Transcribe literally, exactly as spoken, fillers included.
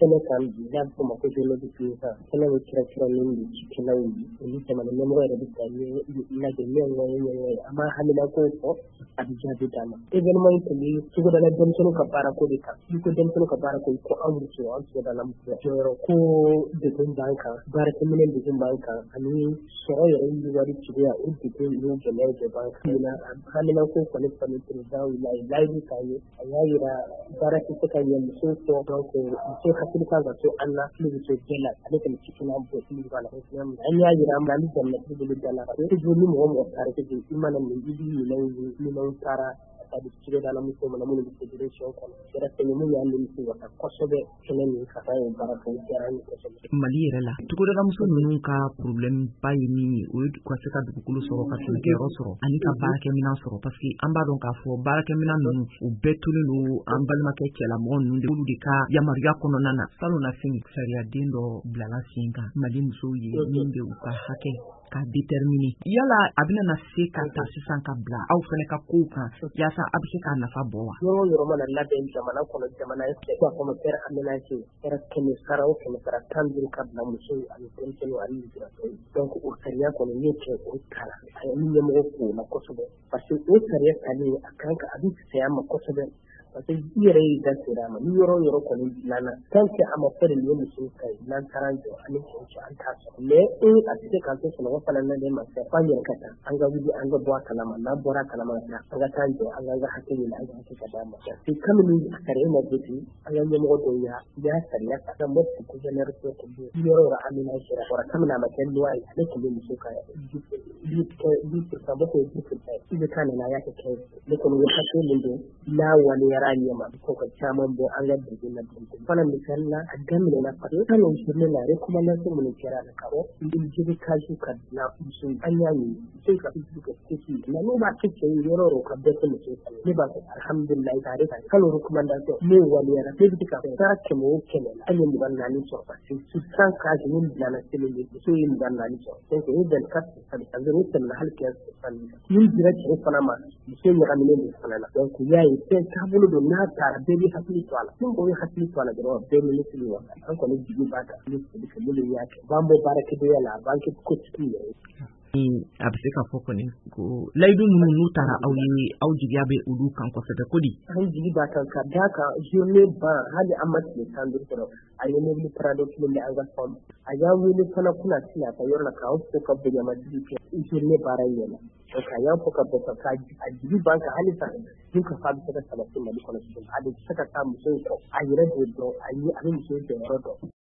kɛnɛ kan bi n'a fɔ ma ko jolobi pinsa kɛnɛ bɛ kira kira min de ci kɛnɛw ye olu jamana ɲɛmɔgɔ yɛrɛ bɛ ka lajɛ ɲɛ ŋɔɲɛ ɲɛŋɔ ye an b'a hamina ko fɔ a bɛ jaabi d'a ma événement in tun bɛ togodala denmisɛnninw ka baara ko de kan ni ko denmisɛnninw ka baara ko ko an muso an togodala muso jɔyɔrɔ ko degun b'an kan baarakɛminɛ degun b'an kan ani sɔrɔ yɛrɛ yiriwali cogoya o degun n'o gɛlɛyaw bɛɛ b'an kan na hamina ko kɔni fani président wulila a ye layidu k'a ye a y'a yira baara tɛ se ka ɲɛ musow fɔ donc muso hakili kan ka to an na fili bɛ to bɛɛ la ale kɔni cikin an bɔ fili b'a la an y'a yira an b'ale jamana bolo da la ko ni mɔgɔ mɔgɔ taara kɛ i mana min i b'i minɛnw ye minɛnw taara a bɛ togodala muso mana minnu bɛ fédération kɔnɔ kɛra fɛn mun y'an nimisi wasa kosɛbɛ kɛnɛ min ka kan ye baara kɛ diyara an ye kosɛbɛ. Mali yɛrɛ la togodala muso ninnu ka problème ba ye min ye o ye ka se ka dugukolo sɔrɔ ka sɛnɛkɛyɔrɔ sɔrɔ ani ka baarakɛminɛn sɔrɔ parce que an b'a dɔn k'a fɔ baarakɛminɛn ninnu u bɛɛ tolen don an balimakɛ cɛlamɔgɔ ninnu de olu de ka yamaruya kɔnɔna na salon na fin sariyaden dɔ bilala sen kan Mali musow ye min bɛ u ka hakɛ ka déterminer yala a bɛna na se ka ta sisan ka bila aw fana ka kow kan yaasa a bɛ se k'a nafa bɔ wa yɔrɔ yɔrɔ mana labɛn jamana kɔnɔ jamana ye fɛ kɔnɔ kɛra aménagé kɛra kɛmɛ sara o kɛmɛ sara tan duuru ka bila musow ani denmisɛnninw ani lujuratɔw ye donc o sariya kɔni y'o kɛ o taara a ye min ɲɛmɔgɔ k'o la kosɛbɛ parce que o sariya tali a kan ka a bɛ fisaya ma kosɛbɛ parce que i yɛrɛ y'i da sera a ma ni yɔrɔ yɔrɔ kɔni dilanna tant que a ma fɔ de ye musow ka ye n'an taara jɔ ani cɛw cɛ an t'a sɔrɔ mais e a tɛ se k'an to sunɔgɔ fana na de ma fɛ f'an yɛrɛ ka taa an ka wuli an ka bɔ a kalama n'an bɔra a kalama ka taa an ka taa jɔ an ka hakɛ ɲini an ka hakɛ ka d'a ma parce que kabini a sariya ma gosi an ka ɲɛmɔgɔ dɔw y'a y'a sariya ta ka mɔti gouverneur dɔ tun bɛ yen yɔrɔ yɔrɔ aménagé la fɔra kabini a ma kɛ loi ye ale tun bɛ muso ka dix pour cent bɛ k'o dix pour cent i bɛ taa nin na a y'a kɛ quinze ne kɔni ye hakɛ min don n'a waliyara a ɲɛ ma ko ka caman bɔ an ka dugu la dugu fana misali la a daminɛna parce que kano journée la recommandation minnu kɛra la ka bɔ jigi kaju ka dilan muso an y'a ye muso ka dugu ka kisi na n'o b'a kɛ cɛ ye yɔrɔ o ka bɛɛ kɛ muso fana ne b'a fɔ alhamdulilayi ka ale ka kalo recommandation ne waliyara ne bɛ ka taara kɛmɛ o kɛmɛ la an ye mugan naani sɔrɔ parce que sur cent cas min bilana selen de muso ye mugan naani sɔrɔ donc o vingt-quatre pourcent ça veut dire tɛmɛna hali quinze pourcent min dira cɛ fana ma muso ɲagaminen de fana la donc u y'a ye fɛn taabolo don n'a taara bɛɛ bɛ hakili to a la ni mɔgɔ ye hakili to a la dɔrɔn bɛɛ minisiri wa an kɔni jigi b'a kan ni foli kɛ minnu y'a kɛ b'an bɔ baarakɛdenya la a b'an kɛ kotigi yɛrɛ a bɛ se ka fɔ kɔni ko layidu minnu n'u taara aw ye aw jigiya bɛ olu kan kosɛbɛ ko di an jigi b'a kan ka d'a kan journée ban hali an ma tile tan duuru sɔrɔ a ye mobili parado kelen bɛ an ka fɔm a y'a wele fana kuna sini a ka yɔrɔ la k'aw fɔ ka bɛnyamasigi kɛ journée baara ɲɛna donc a y'a fɔ ka bɔ ka a jigi ban kan hali san n'u ka fa bɛ se ka sabati Mali kɔnɔ a bɛ se ka taa musow kɔ a yɛrɛ b'o dɔn a ye a bɛ musow jɔyɔrɔ dɔn